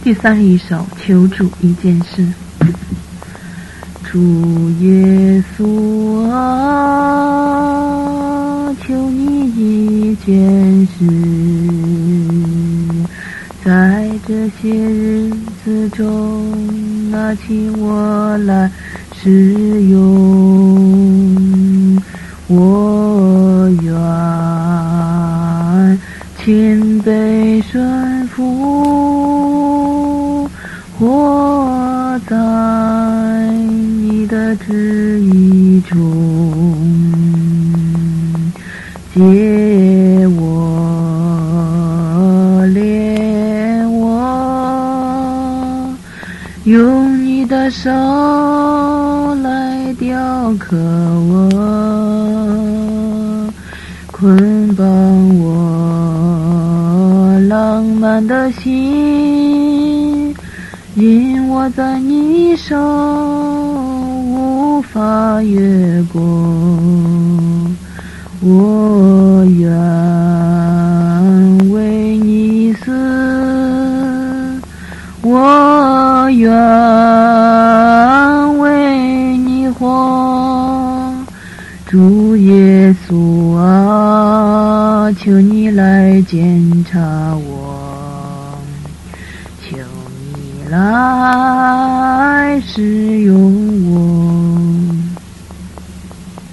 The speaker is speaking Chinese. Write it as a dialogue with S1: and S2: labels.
S1: 第31首求主一件事。主耶稣啊，求你一件事，在这些日子中拿起我来使用，我愿谦卑顺服，活在你的旨意中，借我炼我，用你的手来雕刻我，捆绑我浪漫的心，因我在你手无法越过，我愿为你死，我愿为你活。主耶稣啊，求你来检查我，求你来使用我，